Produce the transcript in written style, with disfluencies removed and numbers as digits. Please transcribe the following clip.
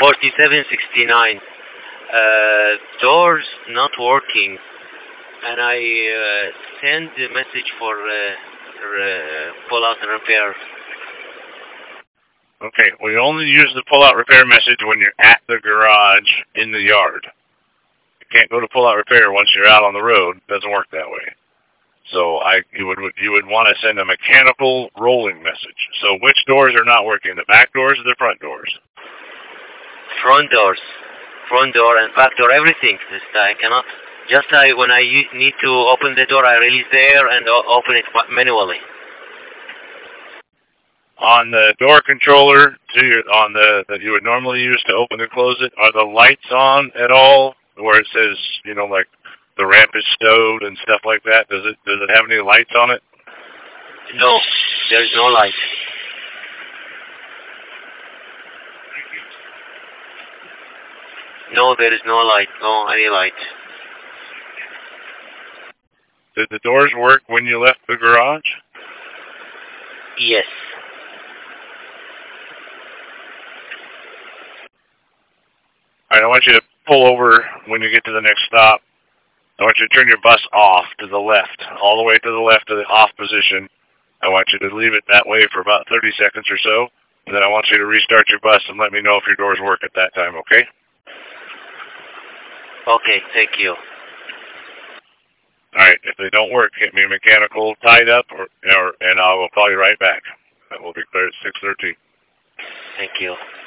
4769. Doors not working, and I send a message for pull out and repair. Okay, we only use the pull-out repair message when you're at the garage in the yard. You can't go to pull-out repair once you're out on the road. It doesn't work that way. So you would want to send a mechanical rolling message. So which doors are not working? The back doors or the front doors? Front doors. Front door and back door, everything. I cannot. When I need to open the door, I release the air and open it manually. On the door controller that you would normally use to open and close it, are the lights on at all? Where it says, like the ramp is stowed and stuff like that. Does it have any lights on it? No, there's no light. No, there is no light. No, any light. Did the doors work when you left the garage? Yes. All right, I want you to pull over when you get to the next stop. I want you to turn your bus off to the left, all the way to the left of the off position. I want you to leave it that way for about 30 seconds or so, and then I want you to restart your bus and let me know if your doors work at that time, okay? Okay, thank you. All right, if they don't work, get me mechanical tied up, and I will call you right back. That will be clear at 6:13. Thank you.